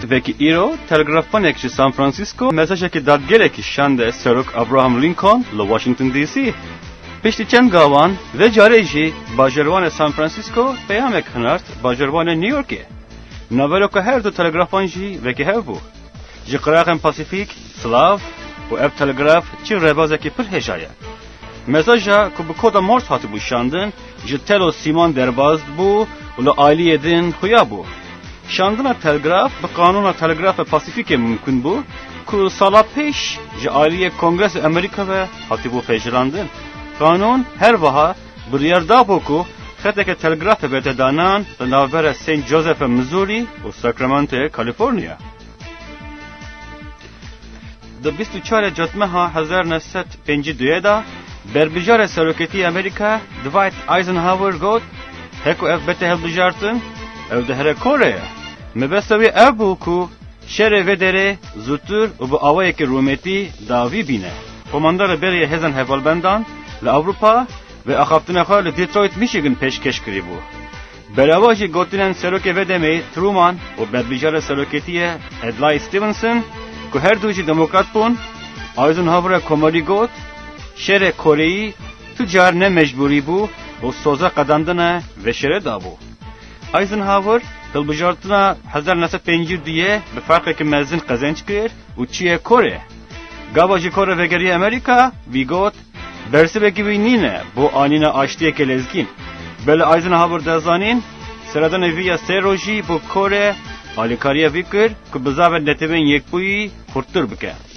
veki îro telegrafpanek ji San Francisco mesajekî dadgelekî şande Serok Abraham Lincoln li Washington DC. Piştî çend gavan ve carê jî bajarwanê San Francisco peyamek hinart bajarwanê New Yorkê. Naveroka her du telegrafan jî vekî hev bû. Ji qiraqên Pasifîk, Slav û ev telegraf çi rebazekî pir hêja ye. Mesaja ku bi koda Morse hatibû şandin ji telo Sîman derbaz bû û li aliyê din xuya bû. Şandina telegraf bi kanûna telegrafa Pasifîkê mümkün bû ku sala pêş ji aliyê Kongresa Amerîka ve hatibû pêşilandin. Kanûn her wiha biryar dabû ku xeteke telegrafê bête danan li navbera St. Joseph Missouri û Sacramento'ya Kaliforniya. Di 24 Cotmeha 1952 da berbijara Seroketî Amerîka Dwight Eisenhower got heko ev bete hilbijartin ev de here Kore'ye. Mebesta wê ev bû ku şerê vê derê zûtir û bi awayekî rûmetî davî bîne. Komandara beriya hêzên hevalbendan li Avrupa ve axaftina xwe li Detroit, Michigan pêşkeş kirîbû. Berava jî gotinên serokê vê demê Truman û berbijara Seroketî Adlai Stevenson ku her du jî demokrat bûn, Eisenhower'a komarî got, şerê Koreyî tu car ne mecburî bû û soza qedandina ve şerê dabû. Eisenhower hilbijartina 1952 bi farqekî mezin qezenç kir û çiye Kore. Gava jî Kore vegeriya Amerîka vî got bersivekî wî nîne bo anîna aştiyekê lezgîn. Bele Eisenhower dezanîn seradanê vî ya sê rojî bo Kore alîkariya vî kir ku bi zavên netewên yekbûyî xurttir bike.